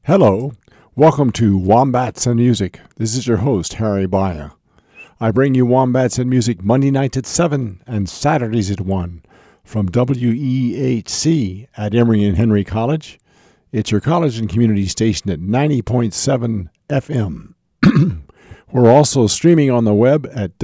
Hello, welcome to Wombats and Music. This is your host, Harry Baya. I bring you Wombats and Music Monday nights at 7 and Saturdays at 1 from WEHC at Emory and Henry College. It's your college and community station at 90.7 FM. We're also streaming on the web at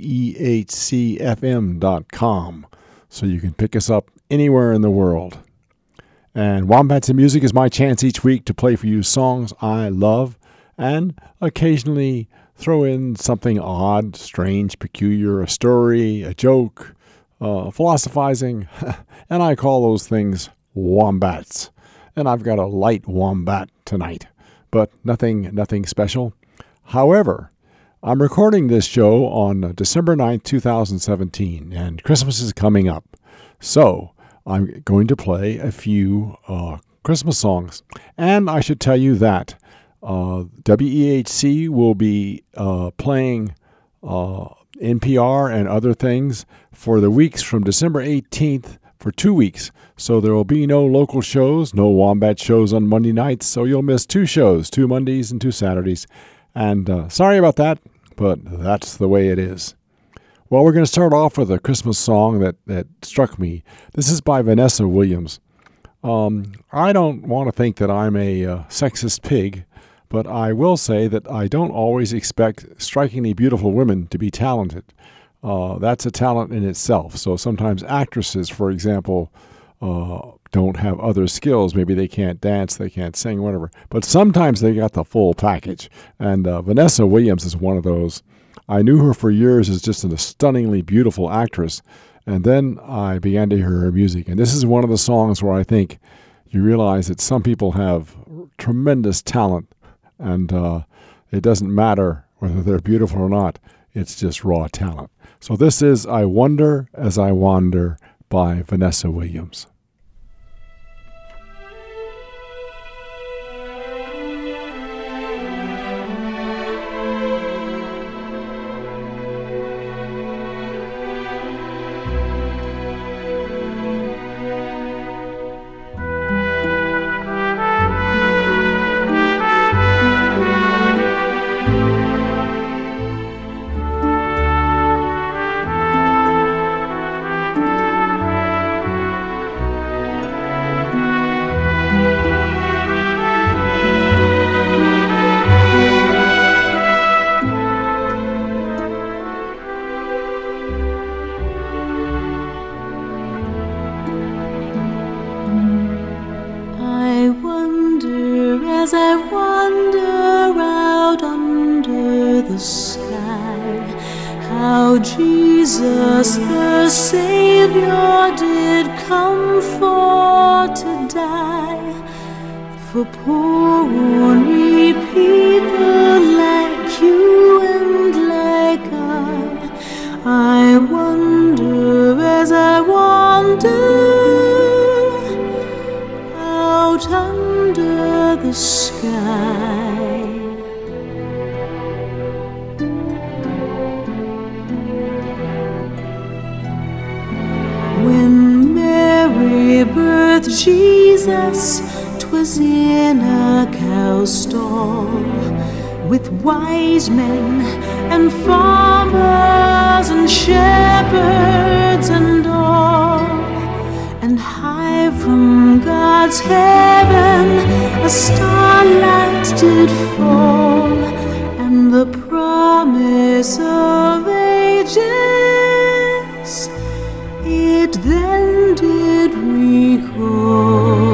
WEHCFM.com, so you can pick us up anywhere in the world. And Wombats and Music is my chance each week to play for you songs I love and occasionally throw in something odd, strange, peculiar, a story, a joke, philosophizing, and I call those things wombats. And I've got a light wombat tonight, but nothing special. However, I'm recording this show on December 9th, 2017, and Christmas is coming up. So I'm going to play a few Christmas songs. And I should tell you that WEHC will be playing NPR and other things for the weeks from December 18th for 2 weeks. So there will be no local shows, no Wombat shows on Monday nights. So you'll miss 2 shows, 2 Mondays and 2 Saturdays. And sorry about that, but that's the way it is. Well, we're going to start off with a Christmas song that struck me. This is by Vanessa Williams. I don't want to think that I'm a sexist pig, but I will say that I don't always expect strikingly beautiful women to be talented. That's a talent in itself. So sometimes actresses, for example, don't have other skills. Maybe they can't dance, they can't sing, whatever. But sometimes they got the full package. And Vanessa Williams is one of those. I knew her for years as just a stunningly beautiful actress, and then I began to hear her music. And this is one of the songs where I think you realize that some people have tremendous talent, and it doesn't matter whether they're beautiful or not. It's just raw talent. So this is I Wonder as I Wander by Vanessa Williams. Jesus the Savior did come for to die for poor ornery people like you and like I wonder as I wander out under the sky. Birth Jesus, 'twas in a cow stall, with wise men and farmers and shepherds and all. And high from God's heaven a starlight did fall, and the promise of ages it then did recall.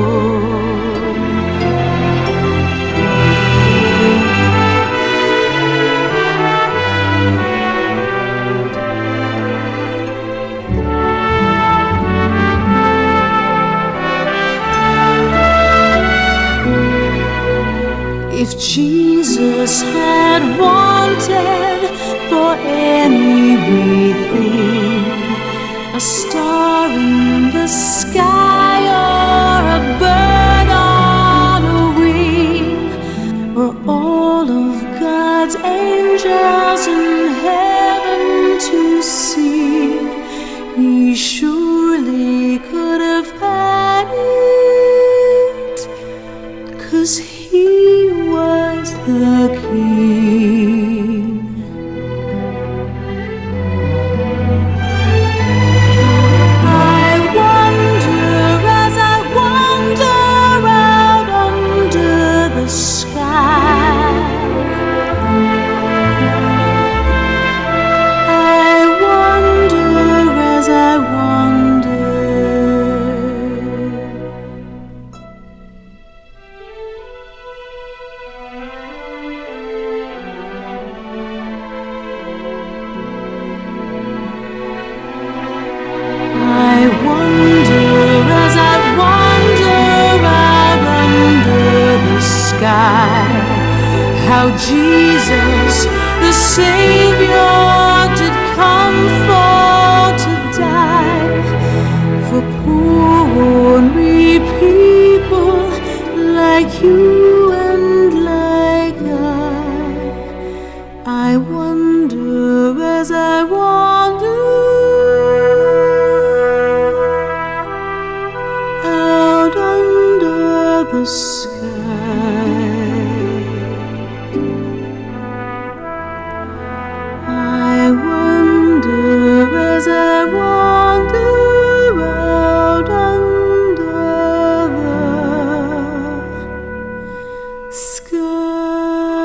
If Jesus had wanted for anything, a star in the sky or a bird on a wing, or all of God's angels in heaven to sing, he surely could have had it, 'cause he is the King. I wonder as I wander out under the sky. I wonder as I wander. I wonder as I wander out under the sky, how Jesus, the Savior, did come for to die for poor ordinary people like you and like I wonder as I wander out under the sky. I wonder as I wander out under the sky.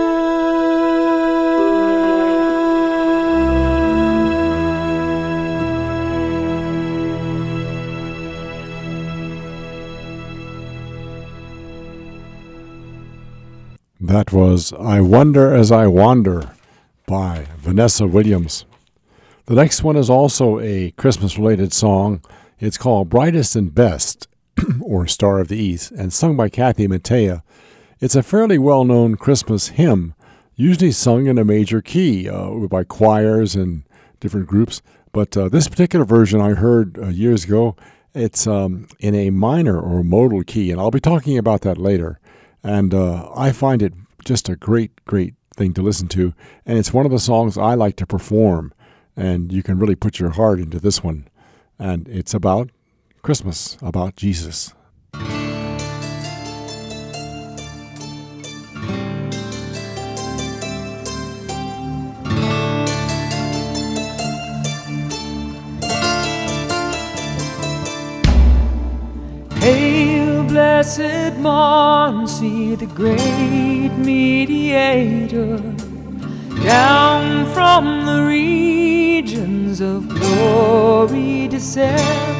That was I Wonder as I Wander by Vanessa Williams. The next one is also a Christmas-related song. It's called Brightest and Best, or Star of the East, and sung by Kathy Mattea. It's a fairly well-known Christmas hymn, usually sung in a major key by choirs and different groups. But this particular version I heard years ago, it's in a minor or modal key, and I'll be talking about that later. And I find it just a great thing to listen to. And it's one of the songs I like to perform. And you can really put your heart into this one. And it's about Christmas, about Jesus. Hail, blessed morn, see the great mediator down from the regions of glory descend.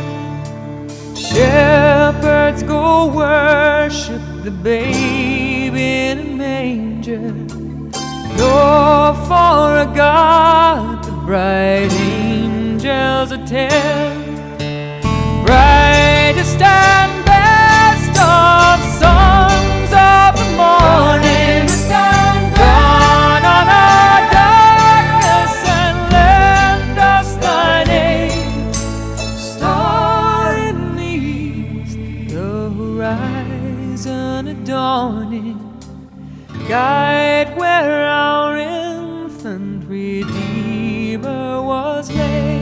Shepherds go worship the babe in a manger, nor for a God the bright angels attend. Brightest and best of songs of the morning, dawn on our darkness and lend us thine aid. Star in the east, the horizon adorning, guide where our infant Redeemer was laid.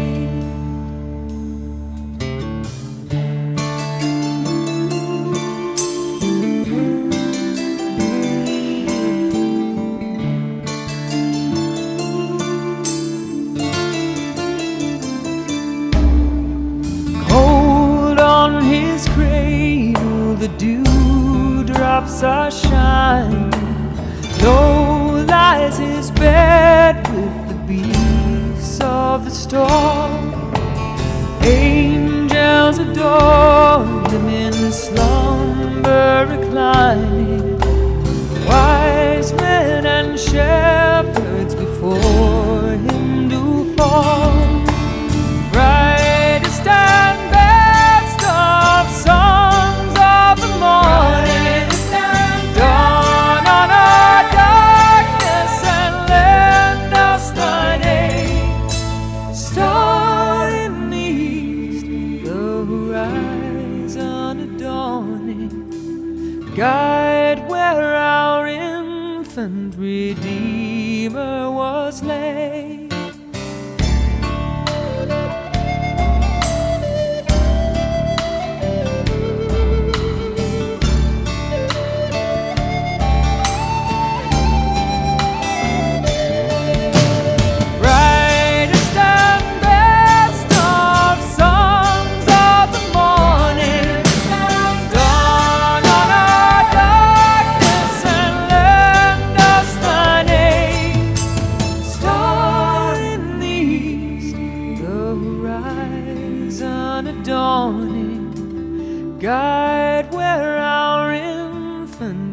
The dewdrops are shining, low lies his bed with the beasts of the storm. Angels adore him in slumber reclining, wise men and shepherds before him do fall. Brightest and best of songs of the morning, dawn on our darkness and lend us thine aid. Star in the east, the horizon adorning, guide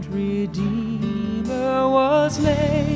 and Redeemer was laid.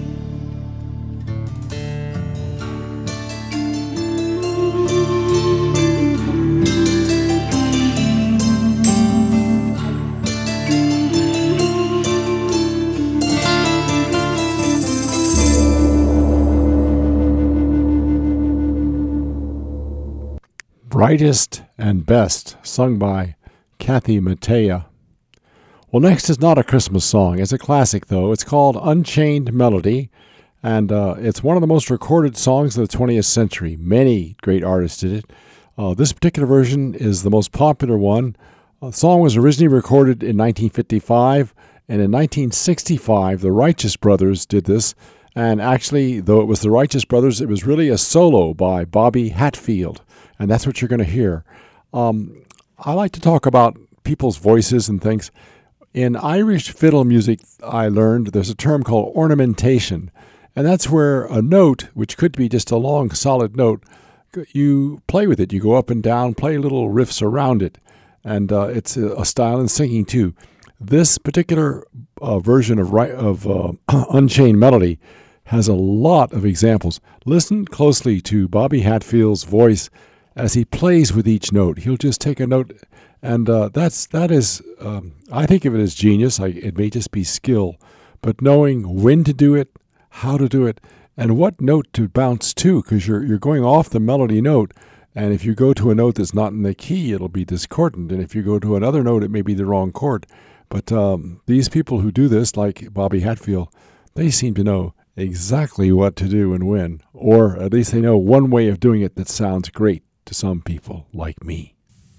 Brightest and Best, sung by Kathy Mattea. Well, next is not a Christmas song. It's a classic, though. It's called Unchained Melody, and it's one of the most recorded songs of the 20th century. Many great artists did it. This particular version is the most popular one. The song was originally recorded in 1955, and in 1965, the Righteous Brothers did this. And actually, though it was the Righteous Brothers, it was really a solo by Bobby Hatfield. And that's what you're going to hear. I like to talk about people's voices and things. In Irish fiddle music, I learned there's a term called ornamentation. And that's where a note, which could be just a long, solid note, you play with it. You go up and down, play little riffs around it. And it's a style in singing, too. This particular version of Unchained Melody has a lot of examples. Listen closely to Bobby Hatfield's voice as he plays with each note. He'll just take a note, and that is I think of it as genius. It may just be skill, but knowing when to do it, how to do it, and what note to bounce to, because you're going off the melody note, and if you go to a note that's not in the key, it'll be discordant, and if you go to another note, it may be the wrong chord. But these people who do this, like Bobby Hatfield, they seem to know exactly what to do and when, or at least they know one way of doing it that sounds great to some people like me.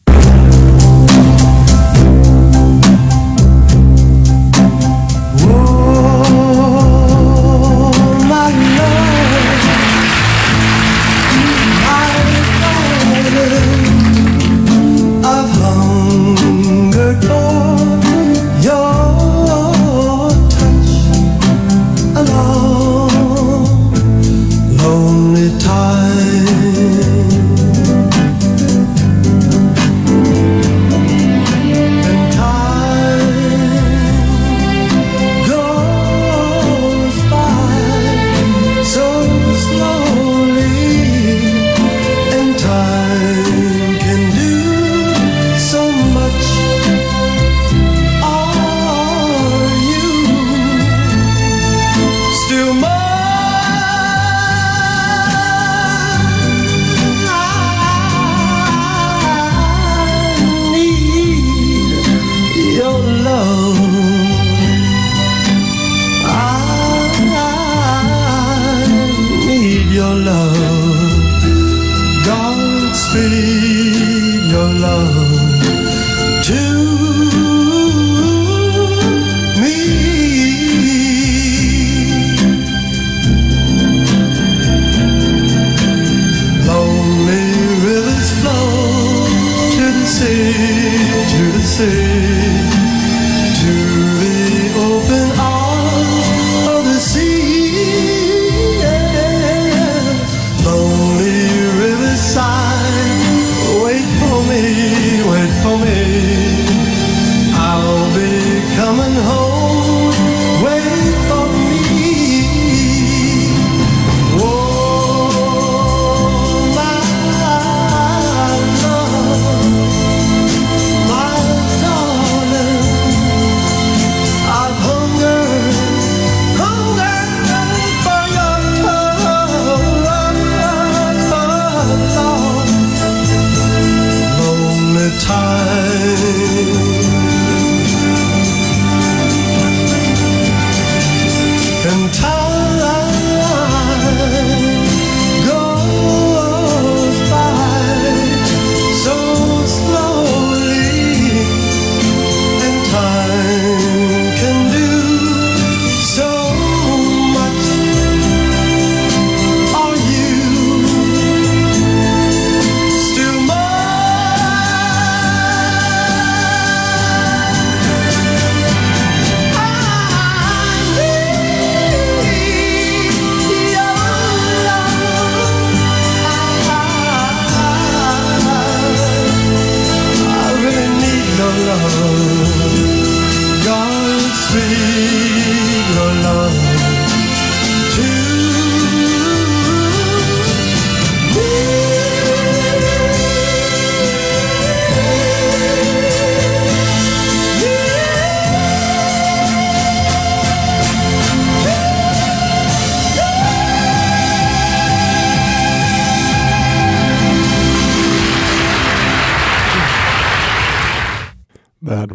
I've hungered for your touch a long, lonely time.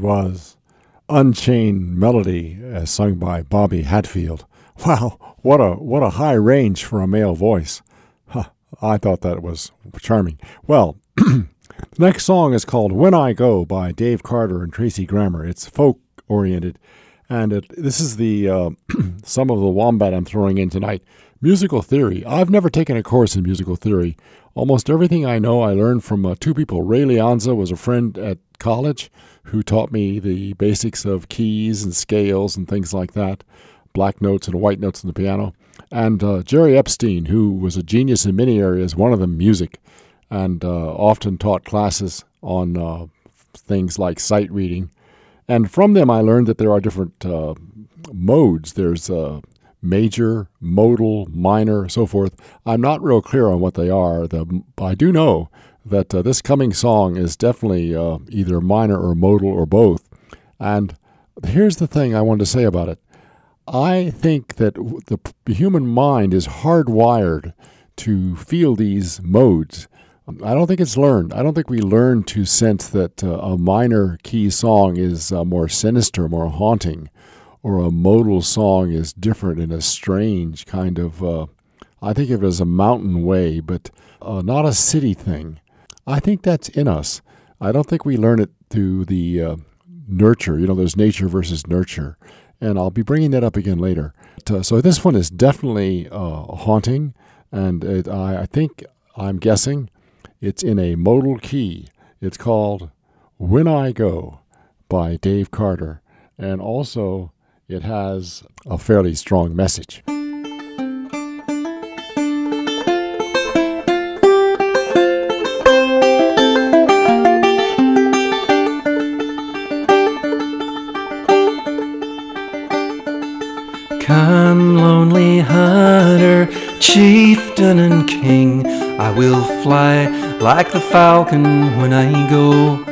was Unchained Melody, as sung by Bobby Hatfield. Wow, what a high range for a male voice. Huh, I thought that was charming. Well, the next song is called When I Go by Dave Carter and Tracy Grammer. It's folk-oriented, and this is the some of the wombat I'm throwing in tonight. Musical theory. I've never taken a course in musical theory. Almost everything I know I learned from two people. Ray Leonza was a friend at college who taught me the basics of keys and scales and things like that, black notes and white notes on the piano. And Jerry Epstein, who was a genius in many areas, one of them music, and often taught classes on things like sight reading. And from them I learned that there are different modes. There's major, modal, minor, so forth. I'm not real clear on what they are. I do know that this coming song is definitely either minor or modal or both. And here's the thing I wanted to say about it. I think that the human mind is hardwired to feel these modes. I don't think it's learned. I don't think we learn to sense that a minor key song is more sinister, more haunting, or a modal song is different in a strange kind of, I think of it as a mountain way, but not a city thing. I think that's in us. I don't think we learn it through the nurture. There's nature versus nurture. And I'll be bringing that up again later. So this one is definitely haunting, and I'm guessing it's in a modal key. It's called When I Go by Dave Carter. And also, it has a fairly strong message. Come, lonely hunter, chieftain and king, I will fly like the falcon when I go.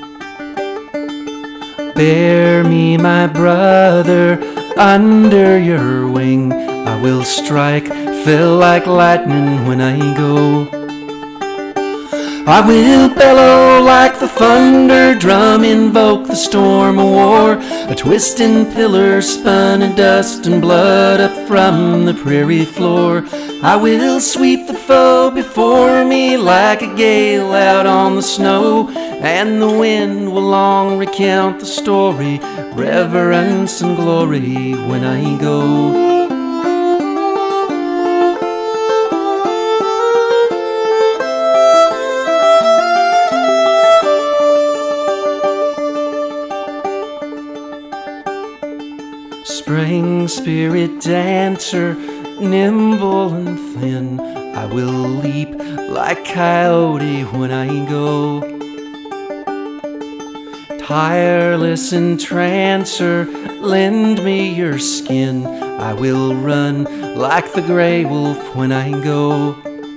Bear me, my brother, under your wing, I will strike, fell like lightning when I go. I will bellow like the thunder drum, invoke the storm of war, a twisting pillar spun in dust and blood up from the prairie floor. I will sweep the foe before me like a gale out on the snow, and the wind will long recount the story, reverence and glory when I go. Spring spirit dancer, nimble and thin, I will leap like coyote when I go. Tireless entrancer, lend me your skin, I will run like the gray wolf when I go.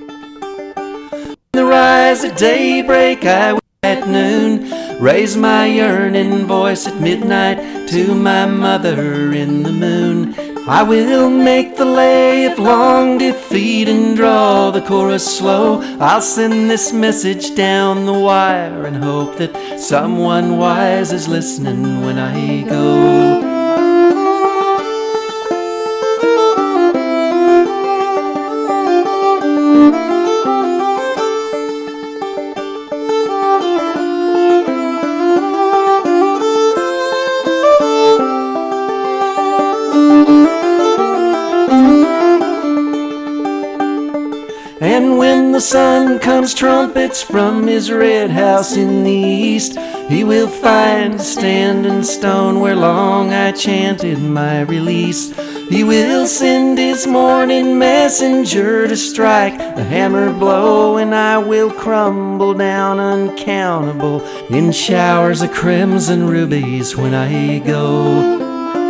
The rise at daybreak, I will at noon raise my yearning voice at midnight to my mother in the moon. I will make the lay of long defeat and draw the chorus slow. I'll send this message down the wire and hope that someone wise is listening when I go. And when the sun comes trumpets from his red house in the east, he will find a standing stone where long I chanted my release. He will send his morning messenger to strike the hammer blow, and I will crumble down uncountable in showers of crimson rubies when I go.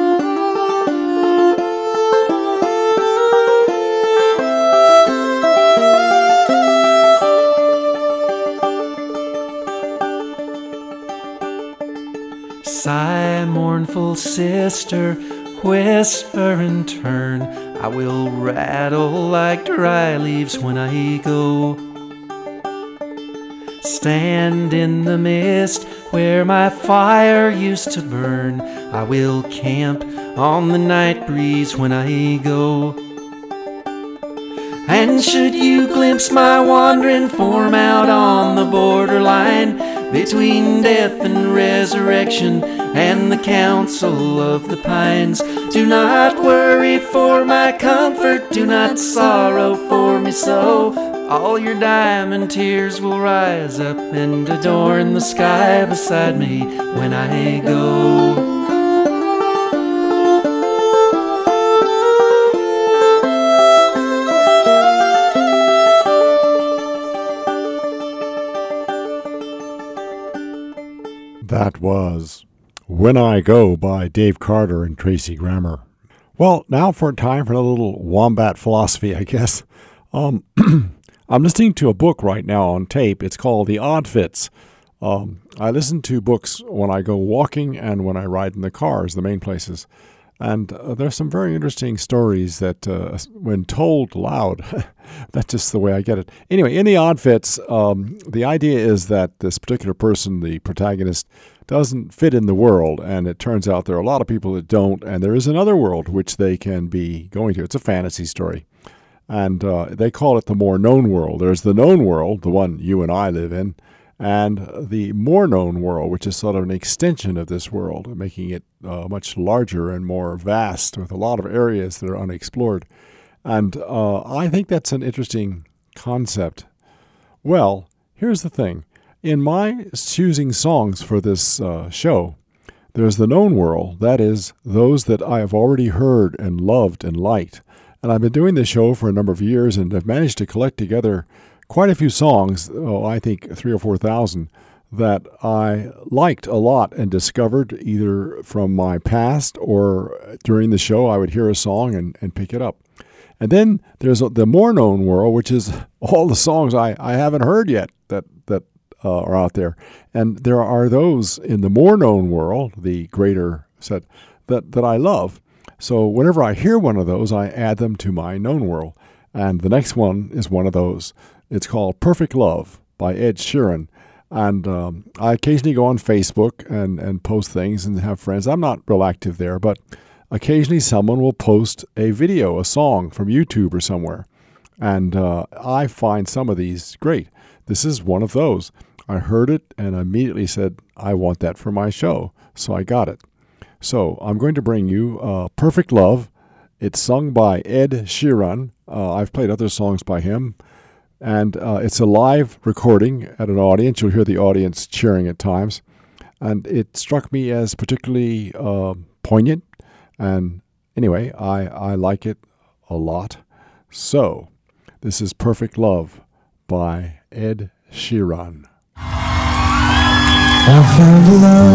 Sigh, mournful sister, whisper and turn, I will rattle like dry leaves when I go. Stand in the mist where my fire used to burn. I will camp on the night breeze when I go. And should you glimpse my wandering form out on the borderline between death and resurrection and the council of the pines, do not worry for my comfort, do not sorrow for me so. All your diamond tears will rise up and adorn the sky beside me when I go. That was When I Go by Dave Carter and Tracy Grammer. Well, now for time for a little wombat philosophy, I guess. I'm listening to a book right now on tape. It's called The Odd Fits. I listen to books when I go walking and when I ride in the cars, the main places. And there's some very interesting stories that, when told loud, that's just the way I get it. Anyway, in The Odd Fits, the idea is that this particular person, the protagonist, doesn't fit in the world. And it turns out there are a lot of people that don't. And there is another world which they can be going to. It's a fantasy story. And they call it the more known world. There's the known world, the one you and I live in, and the more known world, which is sort of an extension of this world, making it much larger and more vast with a lot of areas that are unexplored. And I think that's an interesting concept. Well, here's the thing. In my choosing songs for this show, there's the known world, that is, those that I have already heard and loved and liked. And I've been doing this show for a number of years and have managed to collect together quite a few songs, I think 3,000 or 4,000, that I liked a lot and discovered either from my past or during the show I would hear a song and pick it up. And then there's the more known world, which is all the songs I haven't heard yet that are out there. And there are those in the more known world, the greater set, that I love. So whenever I hear one of those, I add them to my known world. And the next one is one of those. It's called Perfect Love by Ed Sheeran. And I occasionally go on Facebook and post things and have friends. I'm not real active there, but occasionally someone will post a video, a song from YouTube or somewhere. And I find some of these great. This is one of those. I heard it and immediately said, I want that for my show. So I got it. So I'm going to bring you Perfect Love. It's sung by Ed Sheeran. I've played other songs by him. And it's a live recording at an audience. You'll hear the audience cheering at times. And it struck me as particularly poignant. And anyway, I like it a lot. So this is Perfect Love by Ed Sheeran. I found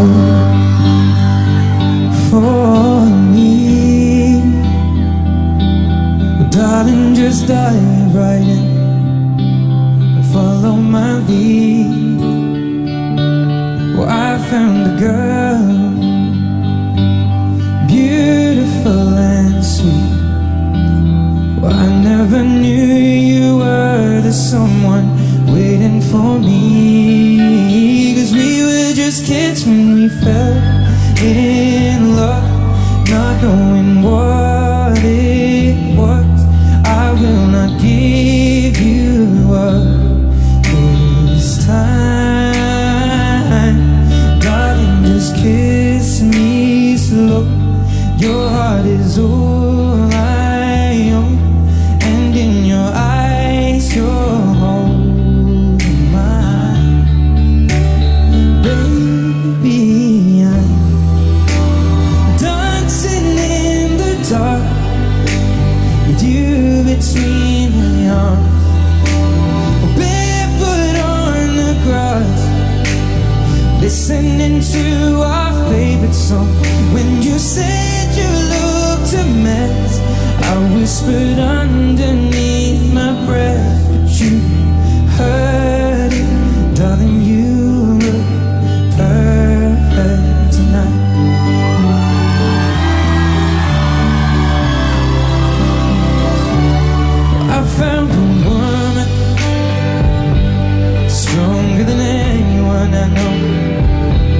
love for me. Darling, just dive right in. Follow my lead. Well, I found a girl, beautiful and sweet. Well, I never knew you were the someone waiting for me. 'Cause we were just kids when we fell in love, not knowing what it was. I will not give you up time, darling, just kiss me slow. Your heart is all I own, and in your eyes you're holding mine. Baby, I'm dancing in the dark with you between my arms. Listening to our favorite song. When you said you looked a mess, I whispered underneath my breath, but you heard it. Darling, you look perfect tonight. I found a woman stronger than anyone I know.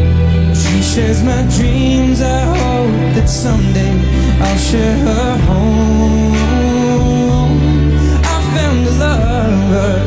future home. I found a lover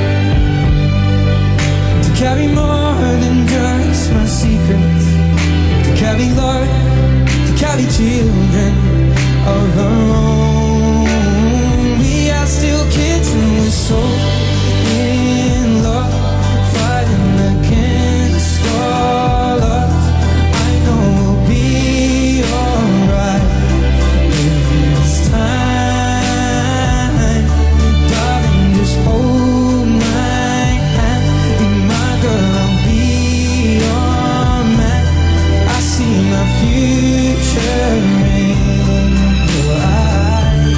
to carry more than just my secrets, to carry love, to carry children of her own. We are still kids and we're so in love, fighting against all odds. I know we'll be alright this time. Darling, just hold my hand. Be my girl, I'll be your man. I see my future in your eyes.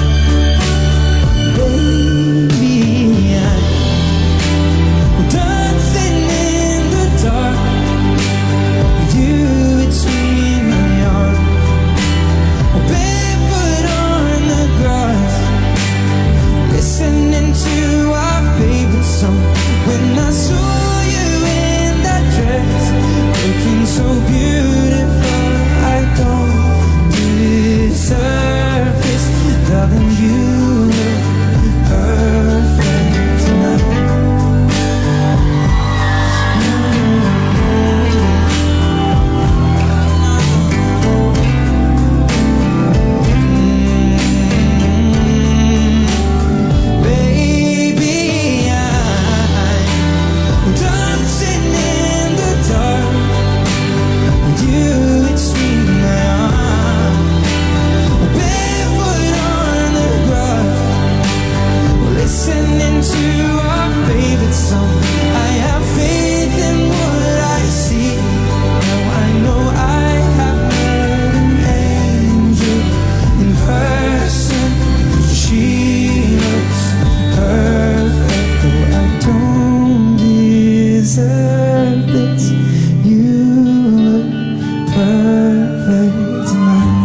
Baby, I'm dancing in the dark. You between my arms, barefoot on the grass, listening to our favorite song. When I saw you in that dress, looking so beautiful, I don't deserve this. Darling, you look perfect tonight. Baby, I'm dancing in the dark, you between my arms, barefoot on the grass, listening to our favorite song. I have faith in what I see. Now I know I have met an angel in person. She looks perfect, though I don't deserve this. You look perfect tonight.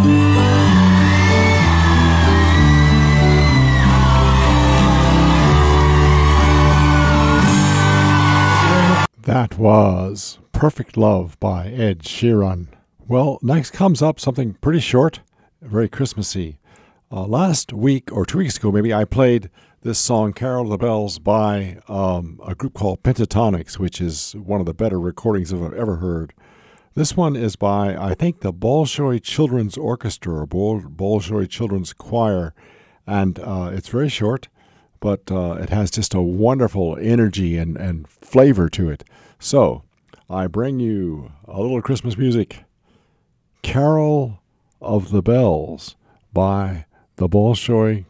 That was Perfect Love by Ed Sheeran. Well, next comes up something pretty short, very Christmassy. Last week, or 2 weeks ago maybe, I played this song, Carol of the Bells, by a group called Pentatonics, which is one of the better recordings I've ever heard. This one is by, I think, the Bolshoi Children's Orchestra, or Bolshoi Children's Choir, and it's very short, but it has just a wonderful energy and flavor to it. So, I bring you a little Christmas music, Carol of the Bells by the Bolshoi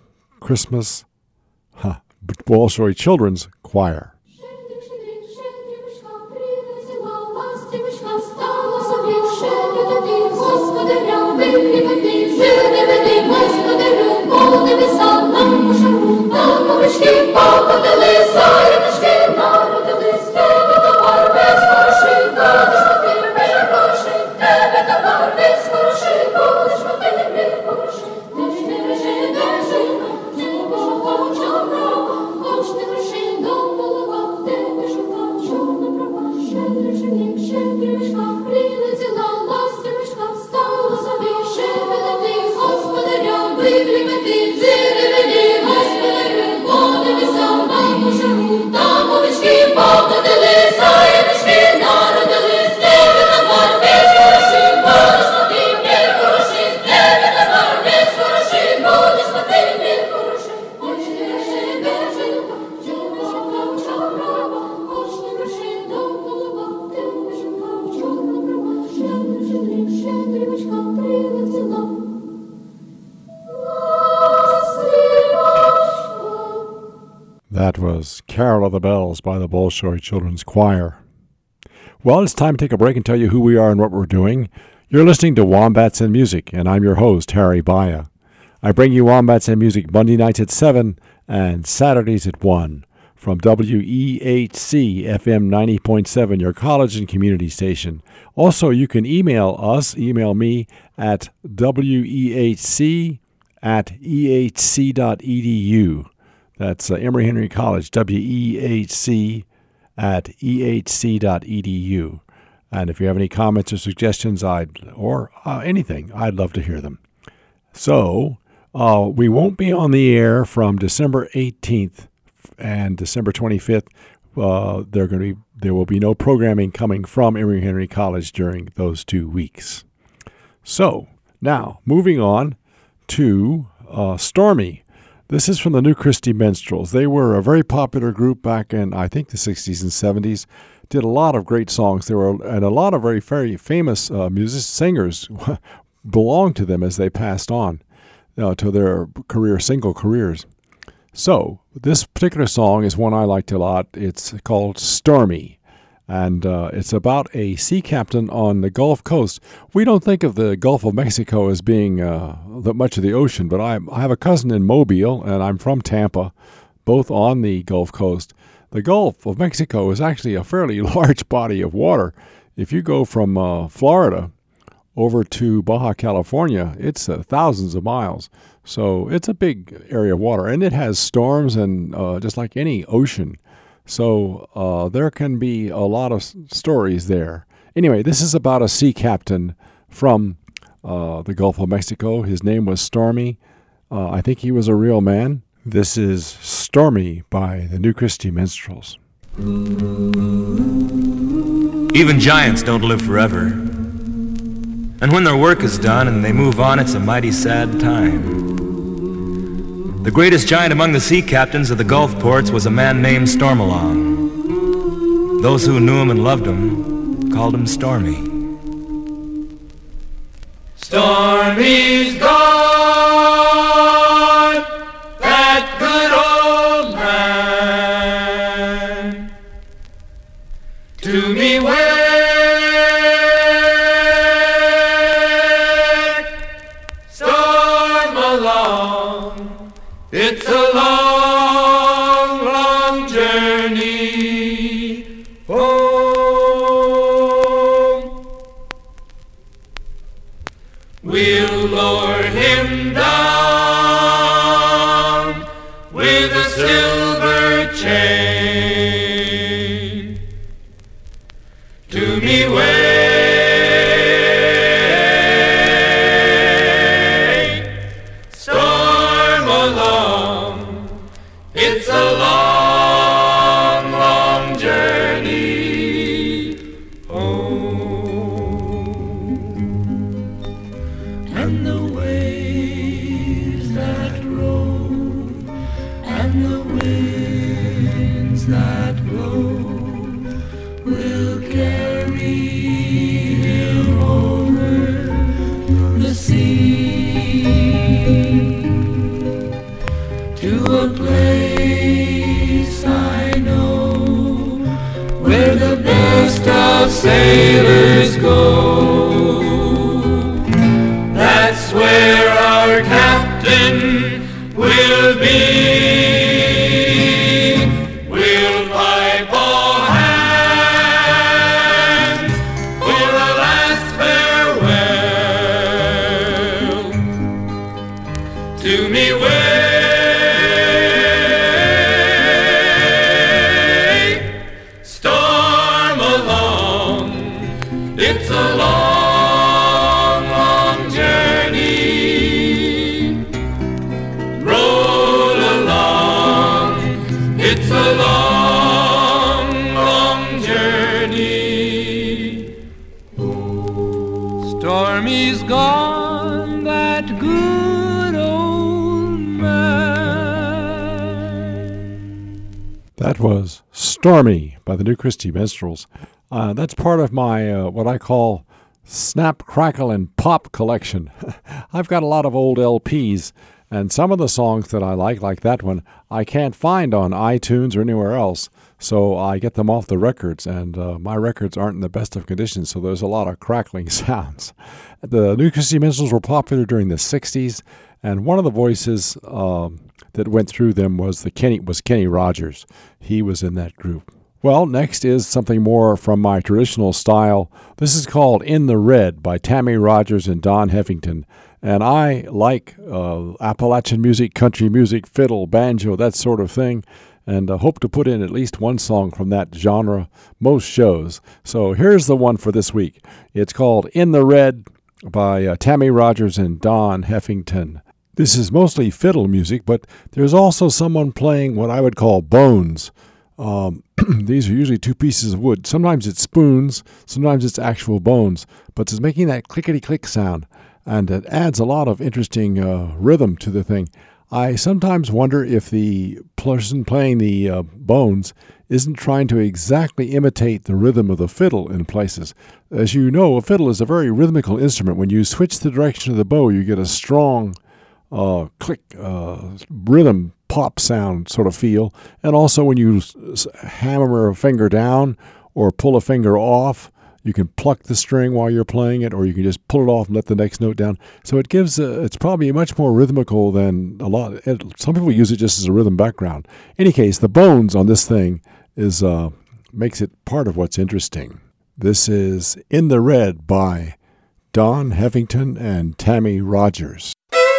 Bolshoi Children's Choir. That was Carol of the Bells by the Bolshoi Children's Choir. Well, it's time to take a break and tell you who we are and what we're doing. You're listening to Wombats and Music, and I'm your host, Harry Baya. I bring you Wombats and Music Monday nights at 7 and Saturdays at 1 from WEHC FM 90.7, your college and community station. Also, you can email me at wehc@ehc.edu. That's Emory Henry College, WEHC@ehc.edu. And if you have any comments or suggestions, anything, I'd love to hear them. So we won't be on the air from December 18th and December 25th. There will be no programming coming from Emory Henry College during those 2 weeks. So now moving on to Stormy. This is from the New Christy Minstrels. They were a very popular group back in, I think, the 60s and 70s. Did a lot of great songs. And a lot of very famous singers belonged to them as they passed on to their single careers. So this particular song is one I liked a lot. It's called Stormy. And it's about a sea captain on the Gulf Coast. We don't think of the Gulf of Mexico as being much of the ocean, but I have a cousin in Mobile, and I'm from Tampa, both on the Gulf Coast. The Gulf of Mexico is actually a fairly large body of water. If you go from Florida over to Baja California, it's thousands of miles. So it's a big area of water, and it has storms and just like any ocean. So there can be a lot of stories there. Anyway, this is about a sea captain from the Gulf of Mexico. His name was Stormy. I think he was a real man. This is Stormy by the New Christy Minstrels. Even giants don't live forever. And when their work is done and they move on, it's a mighty sad time. The greatest giant among the sea captains of the Gulf ports was a man named Stormalong. Those who knew him and loved him called him Stormy. Stormy's gone, that good old man. To me where storm along, it's a long, long journey home. We'll lower him down with a silver chain to me way. Storm along, it's a long, long journey home. And the waves that roll, and the winds that blow, will carry him over the sea to a place I know where the best of sailors go. That's where our captain will be. We'll pipe all hands for a last farewell to me way. Storm along, it's a long, long journey. Roll along, it's a long, long journey. Stormy's gone, that good old man. That was Stormy by the New Christy Minstrels. That's part of my what I call Snap, Crackle, and Pop collection. I've got a lot of old LPs, and some of the songs that I like that one, I can't find on iTunes or anywhere else. So I get them off the records, and my records aren't in the best of condition, so there's a lot of crackling sounds. The New Christy Minstrels were popular during the 60s, and one of the voices that went through them was Kenny Rogers. He was in that group. Well, next is something more from my traditional style. This is called In the Red by Tammy Rogers and Don Heffington. And I like Appalachian music, country music, fiddle, banjo, that sort of thing, and hope to put in at least one song from that genre most shows. So here's the one for this week. It's called In the Red, by Tammy Rogers and Don Heffington. This is mostly fiddle music, but there's also someone playing what I would call bones. These are usually two pieces of wood. Sometimes it's spoons, sometimes it's actual bones, but it's making that clickety-click sound, and it adds a lot of interesting rhythm to the thing. I sometimes wonder if the person playing the bones isn't trying to exactly imitate the rhythm of the fiddle in places. As you know, a fiddle is a very rhythmical instrument. When you switch the direction of the bow, you get a strong click, rhythm, pop sound sort of feel. And also when you hammer a finger down or pull a finger off, you can pluck the string while you're playing it, or you can just pull it off and let the next note down. So it gives, it's probably much more rhythmical than a lot. Some people use it just as a rhythm background. In any case, the bones on this thing is makes it part of what's interesting. This is In the Red by Don Heffington and Tammy Rogers.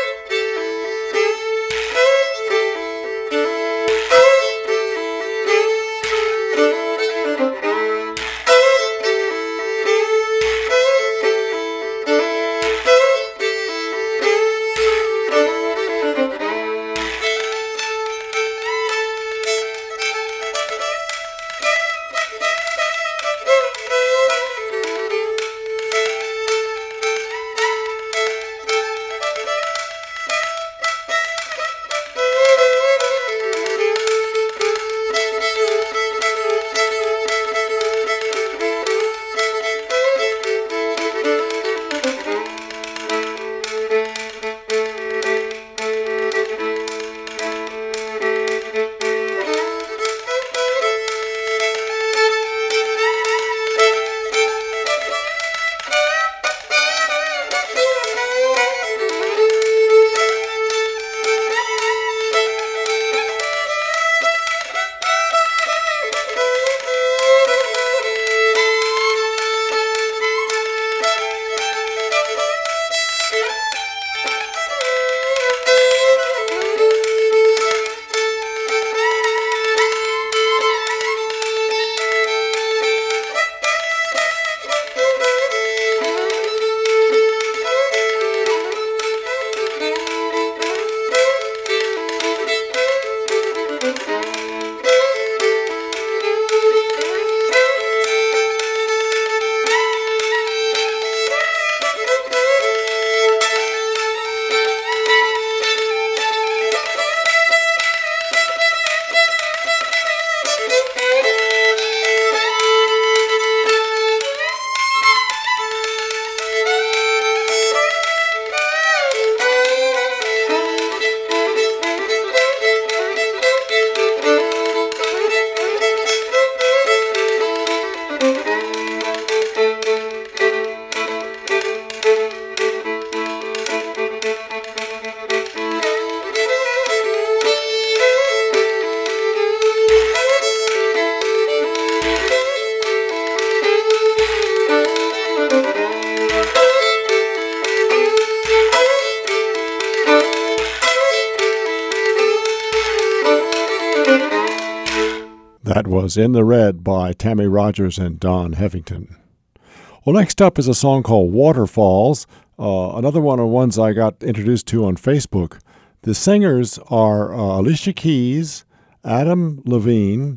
That was In the Red by Tammy Rogers and Don Heffington. Well, next up is a song called Waterfalls, another one of the ones I got introduced to on Facebook. The singers are Alicia Keys, Adam Levine,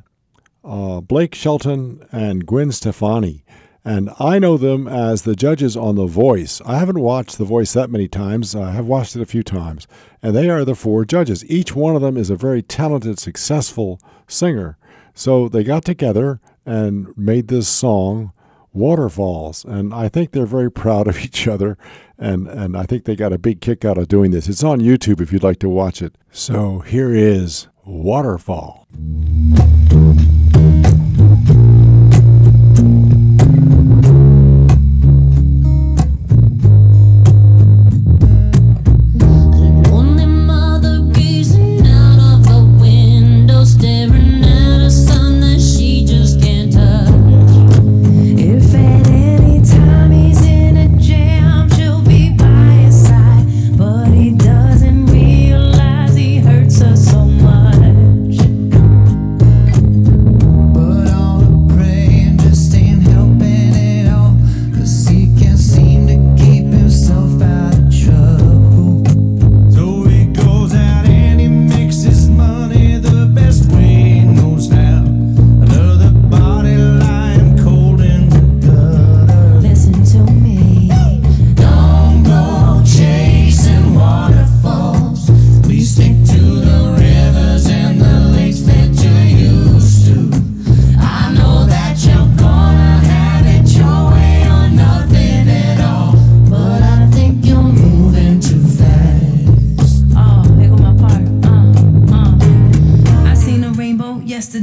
Blake Shelton, and Gwen Stefani. And I know them as the judges on The Voice. I haven't watched The Voice that many times. I have watched it a few times. And they are the four judges. Each one of them is a very talented, successful singer. So they got together and made this song, Waterfalls. And I think they're very proud of each other. And I think they got a big kick out of doing this. It's on YouTube if you'd like to watch it. So here is Waterfall. Doesn't realize he hurts her so much.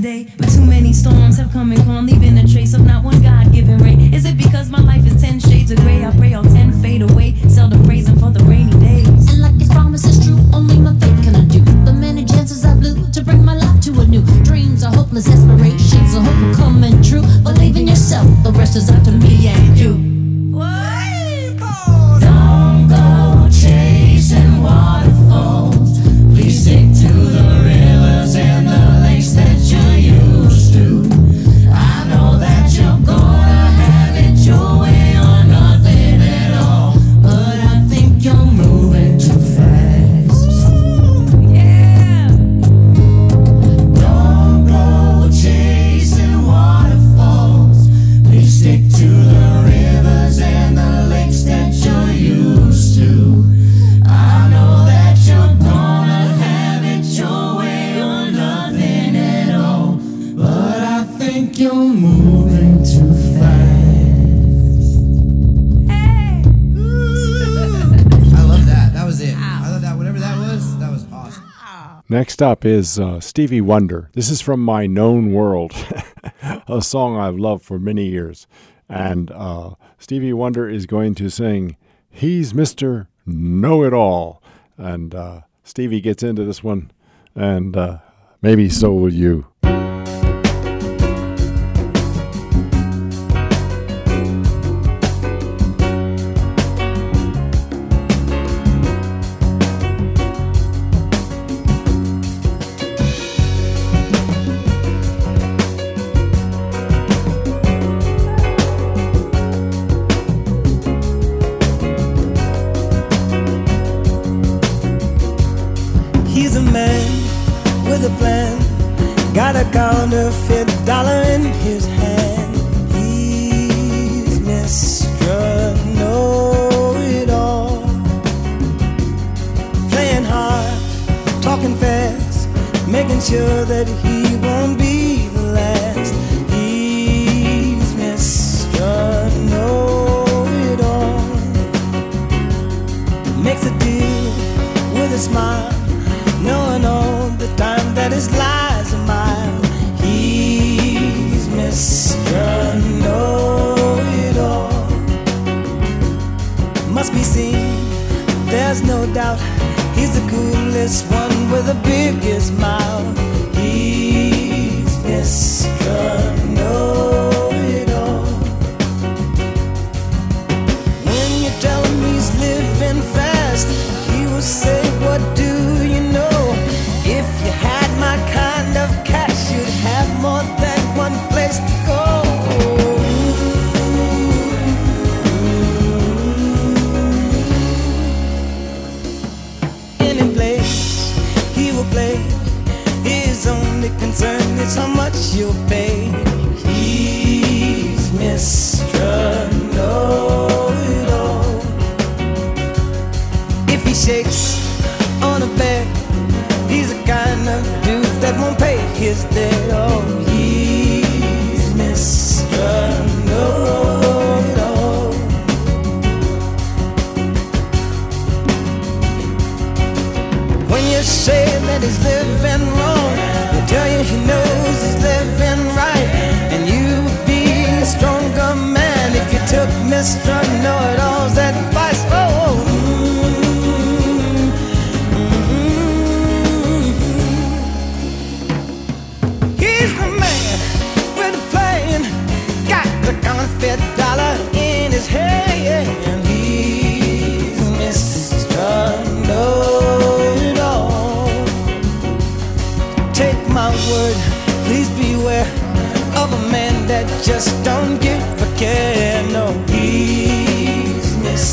today, but too many storms have come and gone, leaving a trace of not one God-given ray. Is it because my life is 10 shades of gray? I pray all 10 fade away, seldom praising for the rainy days. And like his promise is true, only my faith can undo the many chances I blew to bring my life to a new. Dreams are hopeless aspirations, I hope will come and true. Believe in yourself, the rest is up to me and you. Don't go chasing waterfalls. Please stick to the rivers and the lakes that you're used to. I know that you're gonna have it your way or nothing at all, but I think you're moving too fast. Yeah. Don't go chasing waterfalls. Please stick to the rivers and the lakes that you're used to. I know that you're gonna have it your way or nothing at all, but I think you're moving too fast. Hey. I love that. That was it. I thought that whatever that was awesome. Next up is Stevie Wonder. This is from My Known World, a song I've loved for many years. And Stevie Wonder is going to sing He's Mr. Know-It-All. And Stevie gets into this one, and maybe so will you. He's a man with a plan, got a counterfeit dollar in his hand. He's Mr. Know-It-All, playing hard, talking fast, making sure that he won't be the last. He's Mr. Know-It-All, makes a deal with a smile, knowing all the time that his lies are mine. He's Mr. Know-It-All, must be seen, there's no doubt. He's the coolest one with the biggest mouth. He's Mr. Know-It-All. When you tell him he's living fast, he will say, what do you know? If you had my kind of cash, you'd have more than one place to go. Any place he will play, his only concern is how much you'll pay. He's Mr. Know-It-All. If he shakes on a bed, he's the kind of dude that won't pay his debt. Oh, he's Mr. Know-It-All. When you say that he's living wrong, he'll tell you he knows he's living right. And you would be a stronger man if you took Mr. Know-It-All's advice. Oh, he's the man with a plan, got the counterfeit dollar in his hand. He's Mr. Know-It-All. Take my word, please beware of a man that just don't give a care. No, he's Mr.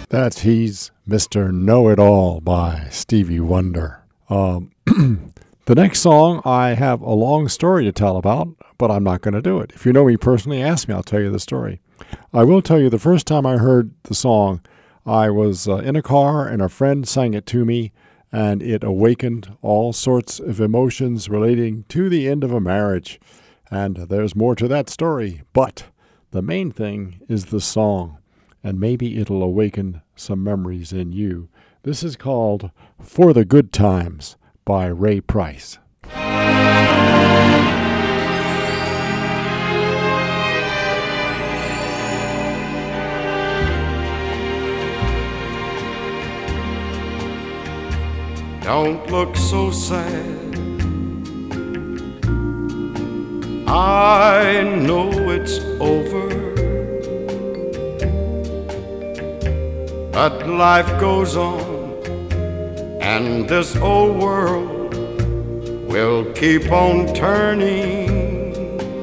That's He's Mr. Know-It-All by Stevie Wonder. The next song, I have a long story to tell about, but I'm not going to do it. If you know me personally, ask me, I'll tell you the story. I will tell you the first time I heard the song, I was in a car and a friend sang it to me, and it awakened all sorts of emotions relating to the end of a marriage. And there's more to that story, but the main thing is the song, and maybe it'll awaken some memories in you. This is called For the Good Times by Ray Price. Don't look so sad. I know it's over, but life goes on, and this old world will keep on turning.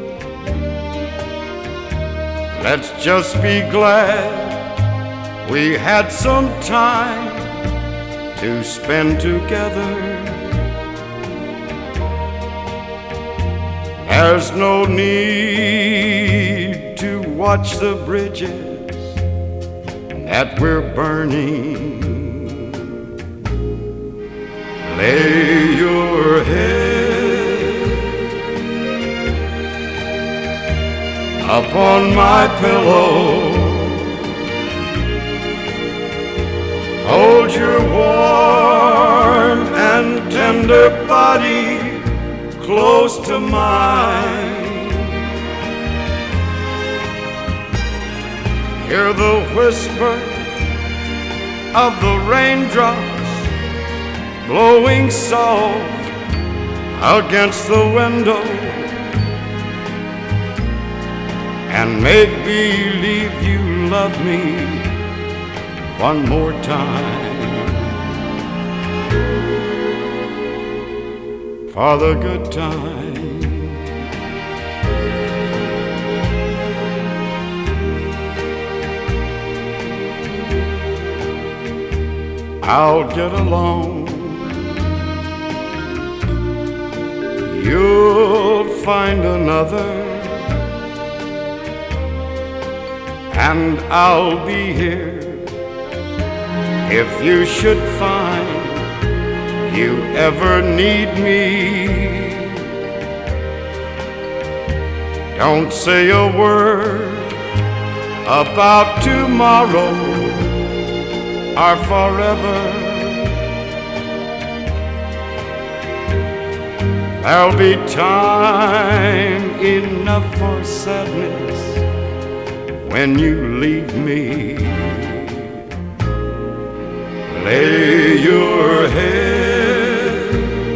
Let's just be glad we had some time to spend together. There's no need to watch the bridges that we're burning. Lay your head upon my pillow. Hold your warm and tender body close to mine. Hear the whisper of the raindrops blowing soft against the window, and make believe you love me one more time. For the good time. I'll get along. You'll find another, and I'll be here if you should find you ever need me. Don't say a word about tomorrow or forever. There'll be time enough for sadness when you leave me. Lay your head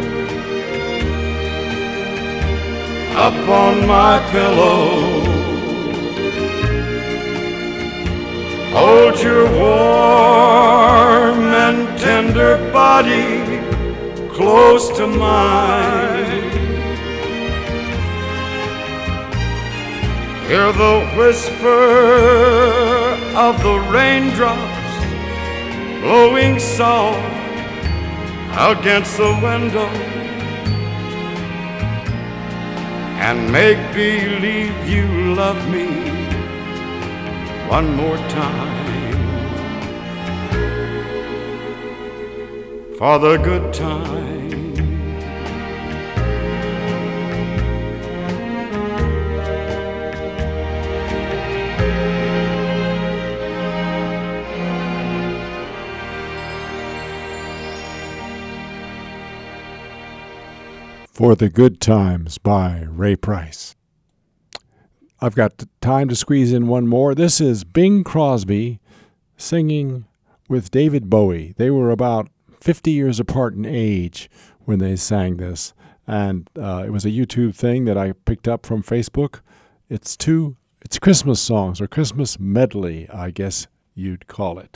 upon my pillow. Hold your warm and tender body close to mine. Hear the whisper of the raindrops blowing soft against the window, and make believe you love me one more time. For the good time. For the Good Times by Ray Price. I've got time to squeeze in one more. This is Bing Crosby singing with David Bowie. They were about 50 years apart in age when they sang this. And it was a YouTube thing that I picked up from Facebook. It's Christmas songs, or Christmas medley, I guess you'd call it.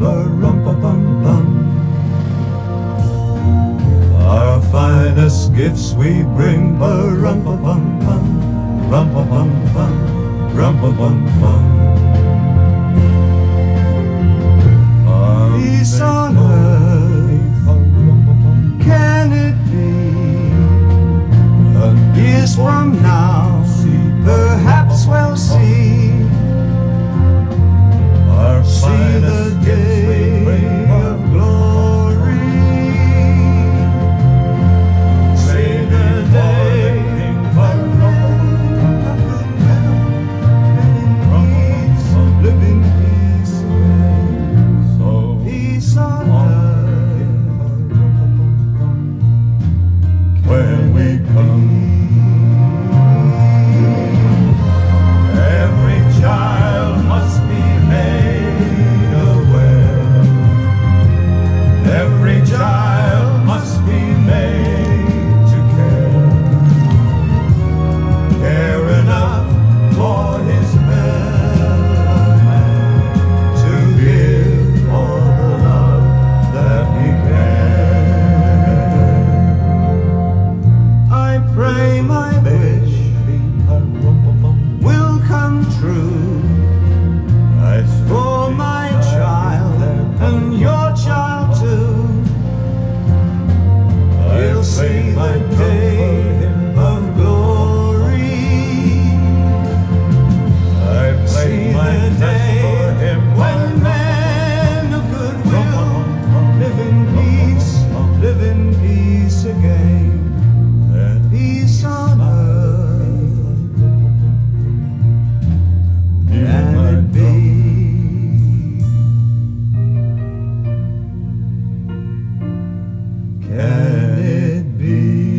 ba-rum-pa-bum-bum. Our finest gifts we bring, ba-rum-pa-bum-bum, rum-pa-bum-bum, rum-pa-bum-bum. Peace on earth, can it be? Years from now, perhaps we'll see the day of glory. See the day of live in peace, so peace on earth when we come. Every child must be made aware. Every child must be made to care enough for his fellow man, to give all the love that he can. I pray my wish will come true. As for my child and your child too, we'll see the day of glory. I see the day when men of goodwill live in peace again, and peace on earth. Can it be? Can it be?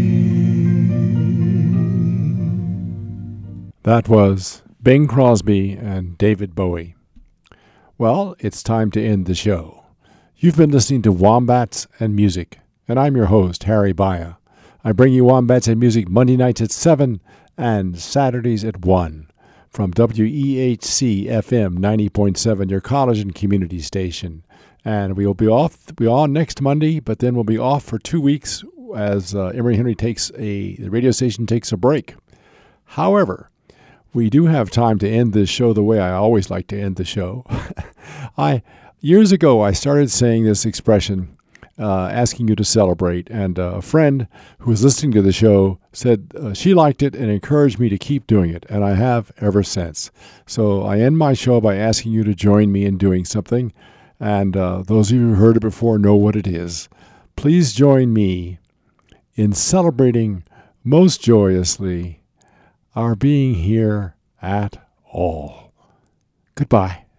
That was Bing Crosby and David Bowie. Well, it's time to end the show. You've been listening to Wombats and Music, and I'm your host, Harry Baya. I bring you Wombats and Music Monday nights at 7 and Saturdays at 1 from WEHC FM 90.7, your college and community station. And we will be on next Monday, but then we'll be off for 2 weeks as Emory Henry the radio station takes a break. However, we do have time to end this show the way I always like to end the show. Years ago, I started saying this expression, asking you to celebrate, and a friend who was listening to the show said she liked it and encouraged me to keep doing it, and I have ever since. So I end my show by asking you to join me in doing something, and those of you who heard it before know what it is. Please join me in celebrating most joyously our being here at all. Goodbye.